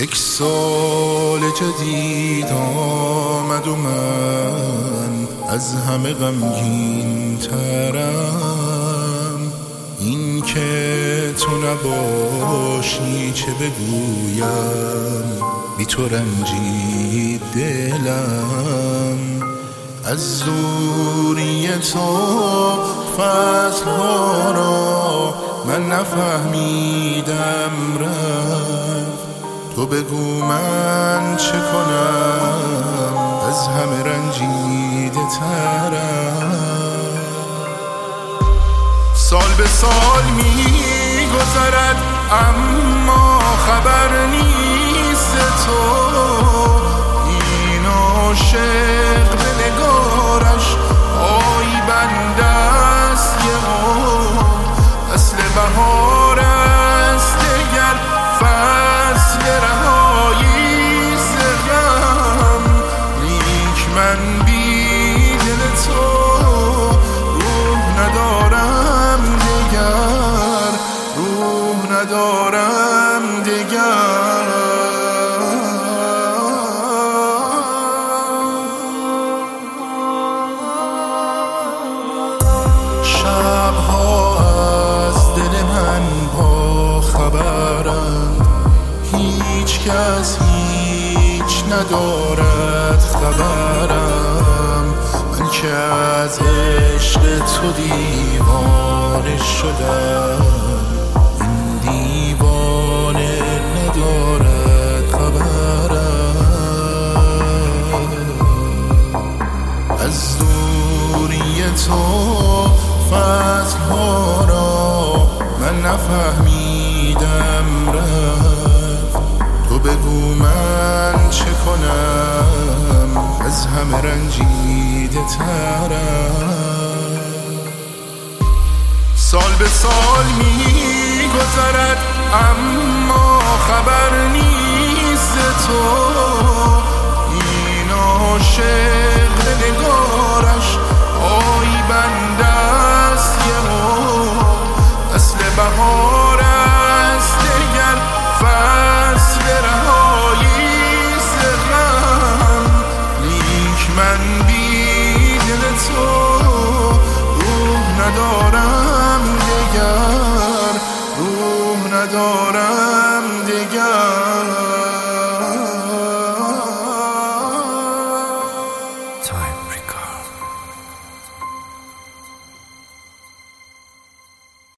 یک سال جدید آمد و من از همه غمگین ترم. این که تو نباشی چه بگویم، بی تو رنجید دلم. از دوری تو فصلها را من نفهمیدم رفت. تو بگو من چه کنم، از همه رنجیده ترم. سال به سال می گذرد اما خبر نیست تو. این عاشق به نگارش آی بنده است یه اصل بهار است دگر فصل رهایی ز غم. لیک من بی دل تو روح ندارم دگر، روح ندارم دگر. شبها از دل من با خبرند، هیچ کس هیچ ندارد خبرم. من که از عشق تو دیوانه شدم، این دیوانه ندارد خبرم. از دوری تو فصلها را من نفهمیدم رفت. تو بگو من چه کنم، از همه رنجیده ترم. سال به سال می گذرد اما خبر نیست تو. این عاشق به نگارش آی بنده است یه اصل بهار است دگر فصل رهایی ز غم. لیک من بی دل تو روح ندارم دگر، روح ندارم دگر.